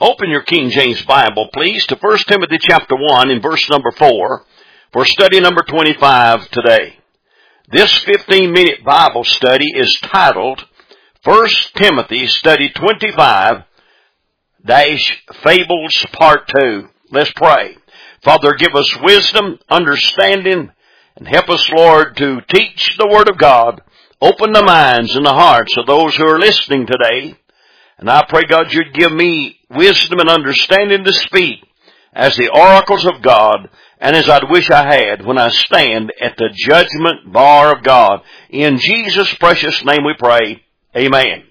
Open your King James Bible, please, to 1 Timothy chapter 1 in verse number 4 for study number 25 today. This 15-minute Bible study is titled 1 Timothy Study 25 Fables Part 2. Let's pray. Father, give us wisdom, understanding, and help us, Lord, to teach the Word of God. Open the minds and the hearts of those who are listening today. And I pray, God, you'd give me wisdom and understanding to speak as the oracles of God and as I'd wish I had when I stand at the judgment bar of God. In Jesus' precious name we pray. Amen.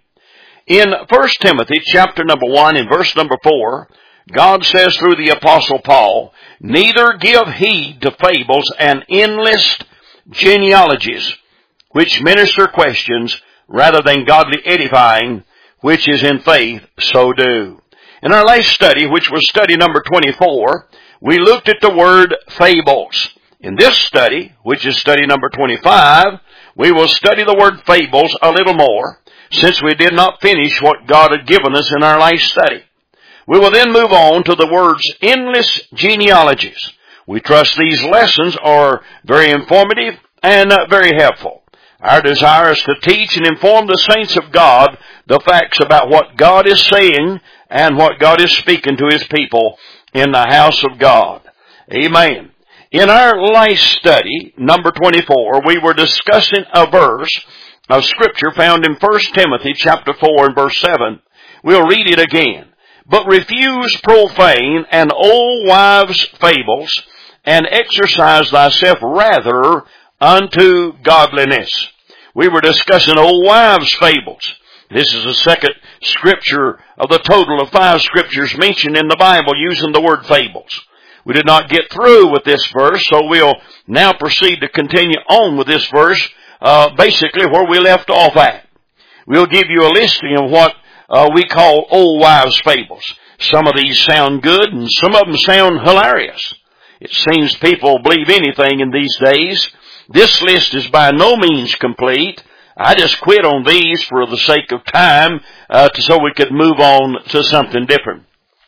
In 1 Timothy chapter number 1 and verse number 4, God says through the Apostle Paul, "Neither give heed to fables and endless genealogies, which minister questions rather than godly edifying, which is in faith, so do." In our last study, which was study number 24, we looked at the word fables. In this study, which is study number 25, we will study the word fables a little more, since we did not finish what God had given us in our last study. We will then move on to the words endless genealogies. We trust these lessons are very informative and very helpful. Our desire is to teach and inform the saints of God the facts about what God is saying and what God is speaking to His people in the house of God. Amen. In our last study, number 24, we were discussing a verse of Scripture found in 1 Timothy chapter 4 and verse 7. We'll read it again. "But refuse profane and old wives' fables, and exercise thyself rather unto godliness." We were discussing old wives' fables. This is the second scripture of the total of 5 scriptures mentioned in the Bible using the word fables. We did not get through with this verse, so we'll now proceed to continue on with this verse, basically where we left off at. We'll give you a listing of what we call old wives' fables. Some of these sound good and some of them sound hilarious. It seems people believe anything in these days. This list is by no means complete. I just quit on these for the sake of time, so we could move on to something different.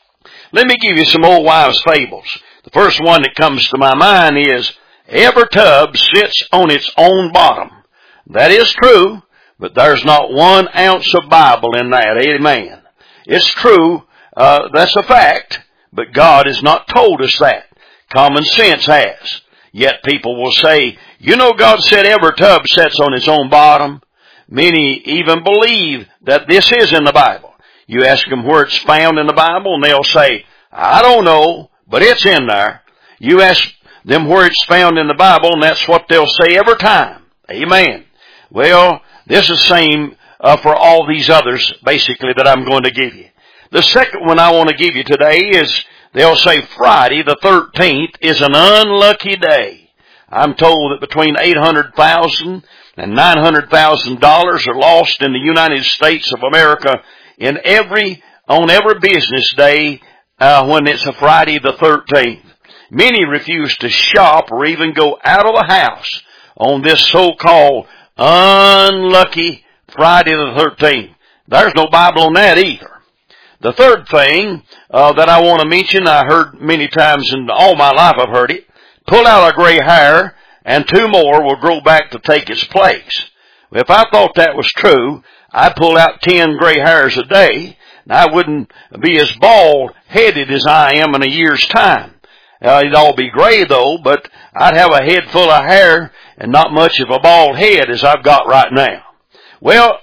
Let me give you some old wives' fables. The first one that comes to my mind is, "Every tub sits on its own bottom." That is true, but there's not 1 ounce of Bible in that. Amen. It's true, that's a fact, but God has not told us that. Common sense has. Yet people will say, "You know, God said every tub sits on its own bottom." Many even believe that this is in the Bible. You ask them where it's found in the Bible, and they'll say, "I don't know, but it's in there." You ask them where it's found in the Bible, and that's what they'll say every time. Amen. Well, this is the same for all these others, basically, that I'm going to give you. The second one I want to give you today is, they'll say Friday the 13th is an unlucky day. I'm told that between $800,000 and $900,000 are lost in the United States of America on every business day when it's a Friday the 13th. Many refuse to shop or even go out of the house on this so-called unlucky Friday the 13th. There's no Bible on that either. The third thing that I want to mention, I heard many times in all my life I've heard it, pull out a gray hair and 2 more will grow back to take its place. If I thought that was true, I'd pull out 10 gray hairs a day, and I wouldn't be as bald-headed as I am in a year's time. It'd all be gray though, but I'd have a head full of hair and not much of a bald head as I've got right now. Well,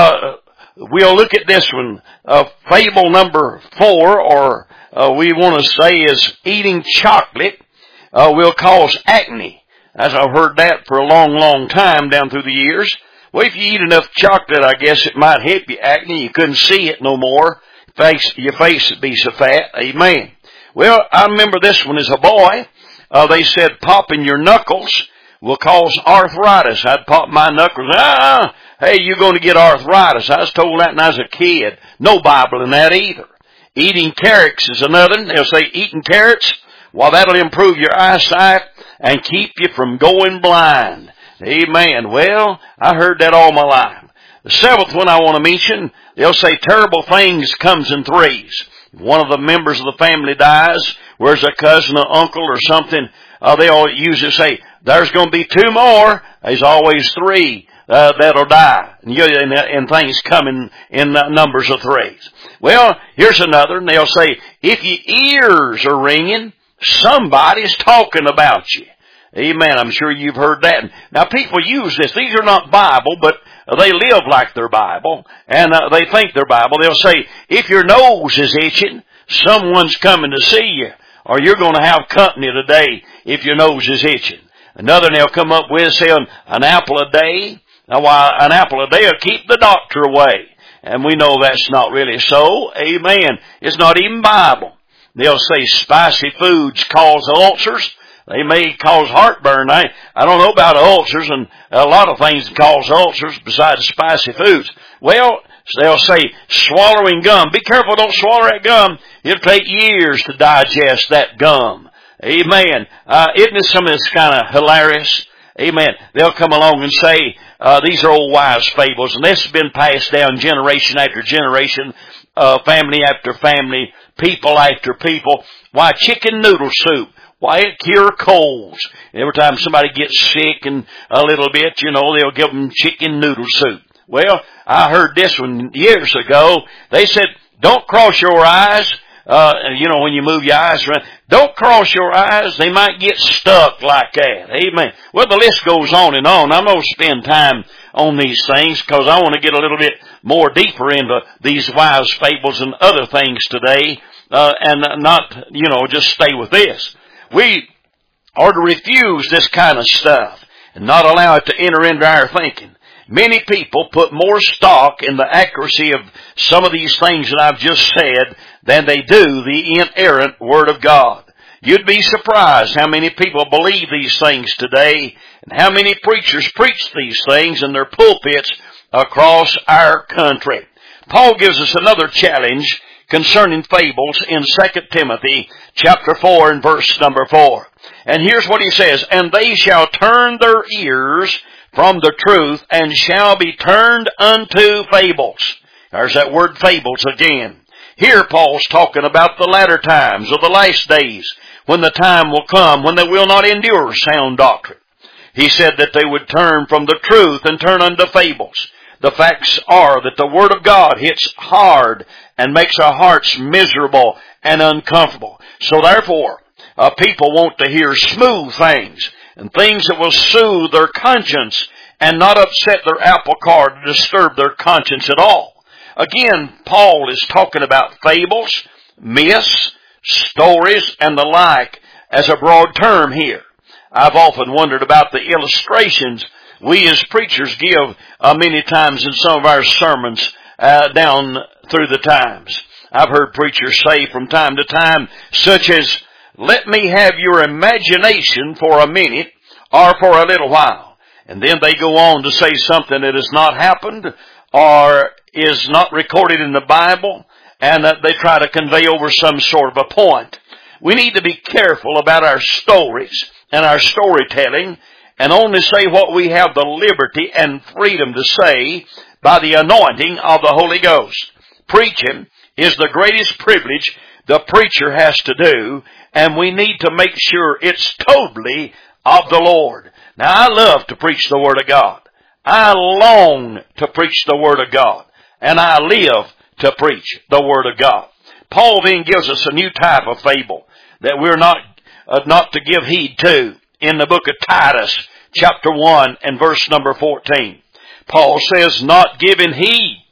we'll look at this one. Fable number 4, or we want to say is eating chocolate will cause acne. As I've heard that for a long, long time down through the years. Well, if you eat enough chocolate, I guess it might help you acne. You couldn't see it no more. Your face would be so fat. Amen. Well, I remember this one as a boy. They said popping your knuckles will cause arthritis. I'd pop my knuckles. Hey, you're going to get arthritis. I was told that when I was a kid. No Bible in that either. Eating carrots is another. They'll say eating carrots, well, that'll improve your eyesight and keep you from going blind. Amen. Well, I heard that all my life. The 7th one I want to mention, they'll say terrible things comes in threes. one of the members of the family dies, where's a cousin or uncle or something, they all usually say, there's going to be 2 more. There's always 3 that'll die. And things come in numbers of 3s. Well, here's another, and they'll say, if your ears are ringing, somebody's talking about you. Amen. I'm sure you've heard that. Now, people use this. These are not Bible, but they live like they're Bible, and they think they're Bible. They'll say, if your nose is itching, someone's coming to see you, or you're going to have company today if your nose is itching. Another they'll come up with saying, an apple a day. Now, why, an apple a day will keep the doctor away. And we know that's not really so. Amen. It's not even Bible. They'll say spicy foods cause ulcers. They may cause heartburn. I don't know about ulcers, and a lot of things cause ulcers besides spicy foods. Well, they'll say swallowing gum. Be careful, don't swallow that gum. It'll take years to digest that gum. Amen. Isn't this something that's kind of hilarious? Amen. They'll come along and say, these are old wives' fables, and this has been passed down generation after generation, family after family, people after people. Why, chicken noodle soup. Why, it cure colds. Every time somebody gets sick and a little bit, they'll give them chicken noodle soup. Well, I heard this one years ago. They said, don't cross your eyes. When you move your eyes around, don't cross your eyes. They might get stuck like that. Amen. Well, the list goes on and on. I'm going to spend time on these things because I want to get a little bit more deeper into these wives' fables and other things today, and not, just stay with this. We are to refuse this kind of stuff and not allow it to enter into our thinking. Many people put more stock in the accuracy of some of these things that I've just said than they do the inerrant Word of God. You'd be surprised how many people believe these things today and how many preachers preach these things in their pulpits across our country. Paul gives us another challenge concerning fables in 2 Timothy chapter 4 and verse number 4. And here's what he says, and they shall turn their ears from the truth and shall be turned unto fables. There's that word fables again. Here Paul's talking about the latter times or the last days when the time will come when they will not endure sound doctrine. He said that they would turn from the truth and turn unto fables. The facts are that the Word of God hits hard and makes our hearts miserable and uncomfortable. So therefore, people want to hear smooth things and things that will soothe their conscience and not upset their apple cart or disturb their conscience at all. Again, Paul is talking about fables, myths, stories, and the like as a broad term here. I've often wondered about the illustrations we as preachers give many times in some of our sermons down through the times. I've heard preachers say from time to time, such as, let me have your imagination for a minute or for a little while. And then they go on to say something that has not happened or is not recorded in the Bible, and they try to convey over some sort of a point. We need to be careful about our stories and our storytelling and only say what we have the liberty and freedom to say by the anointing of the Holy Ghost. Preaching is the greatest privilege the preacher has to do, and we need to make sure it's totally of the Lord. Now, I love to preach the Word of God. I long to preach the Word of God, and I live to preach the Word of God. Paul then gives us a new type of fable that we're not to give heed to in the book of Titus, chapter 1 and verse number 14. Paul says, not giving heed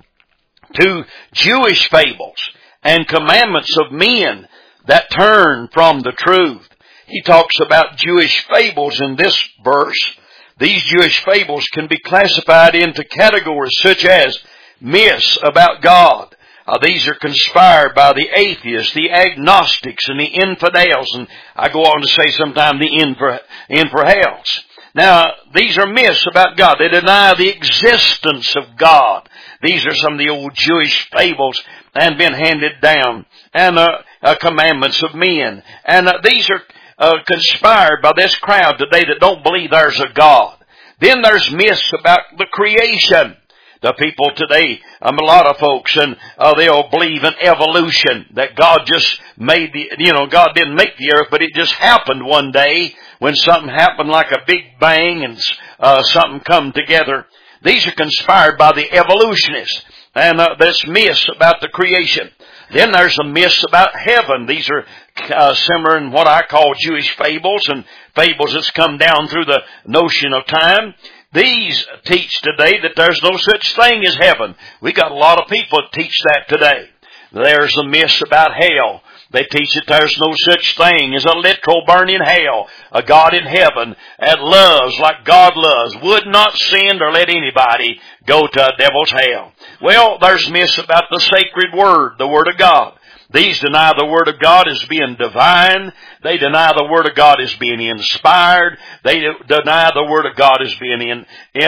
to Jewish fables and commandments of men that turn from the truth. He talks about Jewish fables in this verse. These Jewish fables can be classified into categories such as myths about God. These are conspired by the atheists, the agnostics, and the infidels, and I go on to say sometimes the infidels. Now, these are myths about God. They deny the existence of God. These are some of the old Jewish fables and been handed down, and commandments of men. And these are conspired by this crowd today that don't believe there's a God. Then there's myths about the creation. The people today, a lot of folks, and they'll believe in evolution, that God just made God didn't make the earth, but it just happened one day when something happened like a big bang and something come together. These are conspired by the evolutionists, and this myths about the creation. Then there's the myths about heaven. These are similar in what I call Jewish fables, and fables that's come down through the notion of time. These teach today that there's no such thing as heaven. We got a lot of people that teach that today. There's the myths about hell. They teach that there's no such thing as a literal burning hell. A God in heaven that loves like God loves, would not sin or let anybody go to a devil's hell. Well, there's myths about the sacred Word, the Word of God. These deny the Word of God as being divine. They deny the Word of God as being inspired. They deny the Word of God as being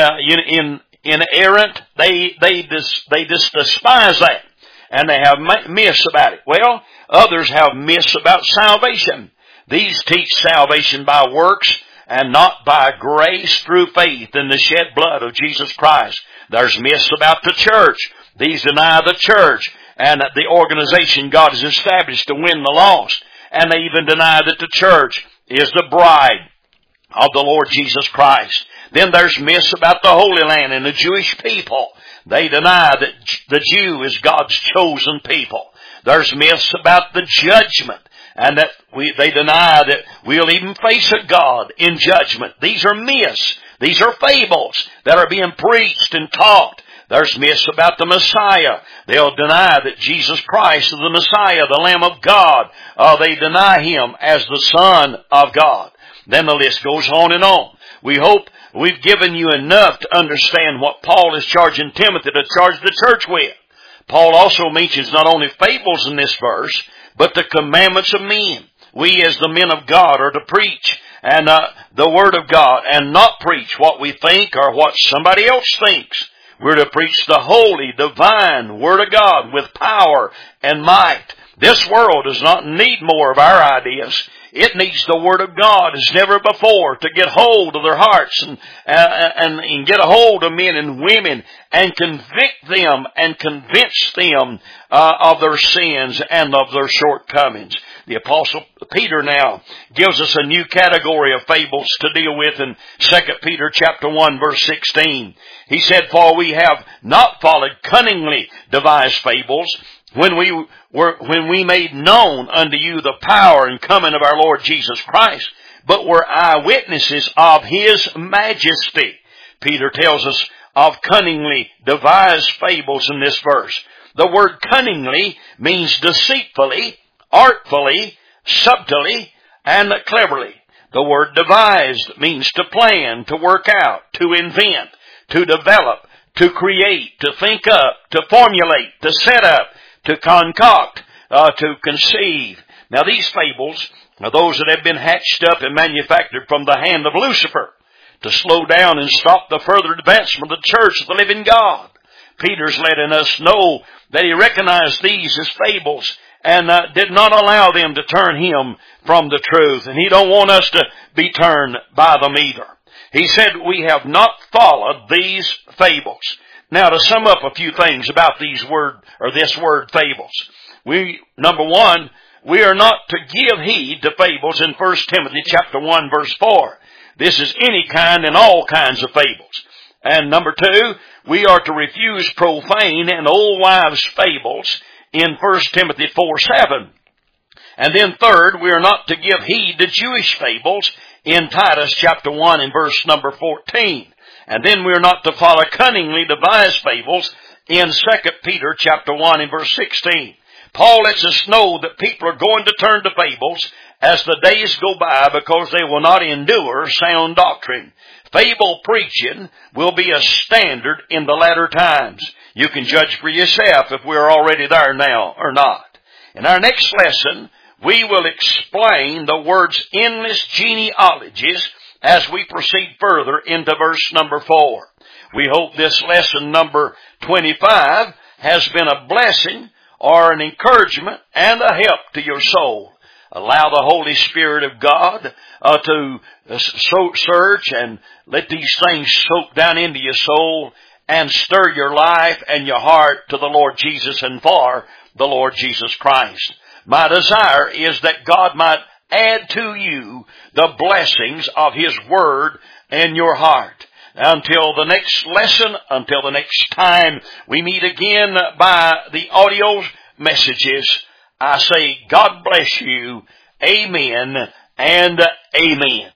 inerrant. They just despise that. And they have myths about it. Well, others have myths about salvation. These teach salvation by works and not by grace through faith in the shed blood of Jesus Christ. There's myths about the church. These deny the church and the organization God has established to win the lost. And they even deny that the church is the bride of the Lord Jesus Christ. Then there's myths about the Holy Land and the Jewish people. They deny that the Jew is God's chosen people. There's myths about the judgment, and that they deny that we'll even face a God in judgment. These are myths. These are fables that are being preached and taught. There's myths about the Messiah. They'll deny that Jesus Christ is the Messiah, the Lamb of God. They deny Him as the Son of God. Then the list goes on and on. We hope we've given you enough to understand what Paul is charging Timothy to charge the church with. Paul also mentions not only fables in this verse, but the commandments of men. We as the men of God are to preach and the Word of God and not preach what we think or what somebody else thinks. We're to preach the holy, divine Word of God with power and might. This world does not need more of our ideas. It needs the Word of God as never before to get hold of their hearts and get a hold of men and women and convict them and convince them of their sins and of their shortcomings. The Apostle Peter now gives us a new category of fables to deal with in 2 Peter chapter 1 verse 16. He said, "For we have not followed cunningly devised fables, when we made known unto you the power and coming of our Lord Jesus Christ, but were eyewitnesses of His majesty." Peter tells us of cunningly devised fables in this verse. The word cunningly means deceitfully, artfully, subtly, and cleverly. The word devised means to plan, to work out, to invent, to develop, to create, to think up, to formulate, to set up, to concoct, to conceive. Now these fables are those that have been hatched up and manufactured from the hand of Lucifer to slow down and stop the further advancement of the church of the living God. Peter's letting us know that he recognized these as fables and did not allow them to turn him from the truth. And he don't want us to be turned by them either. He said we have not followed these fables. Now, to sum up a few things about this word fables. Number one, we are not to give heed to fables in 1 Timothy chapter 1 verse 4. This is any kind and all kinds of fables. And number two, we are to refuse profane and old wives' fables in 1 Timothy 4:7. And then third, we are not to give heed to Jewish fables in Titus chapter 1 and verse number 14. And then we are not to follow cunningly devised fables in 2 Peter chapter 1 and verse 16. Paul lets us know that people are going to turn to fables as the days go by because they will not endure sound doctrine. Fable preaching will be a standard in the latter times. You can judge for yourself if we're already there now or not. In our next lesson, we will explain the word's endless genealogies as we proceed further into verse number 4. We hope this lesson number 25 has been a blessing or an encouragement and a help to your soul. Allow the Holy Spirit of God to search and let these things soak down into your soul and stir your life and your heart to the Lord Jesus and for the Lord Jesus Christ. My desire is that God might add to you the blessings of His Word in your heart. Until the next lesson, until the next time we meet again by the audio messages, I say God bless you. Amen and amen.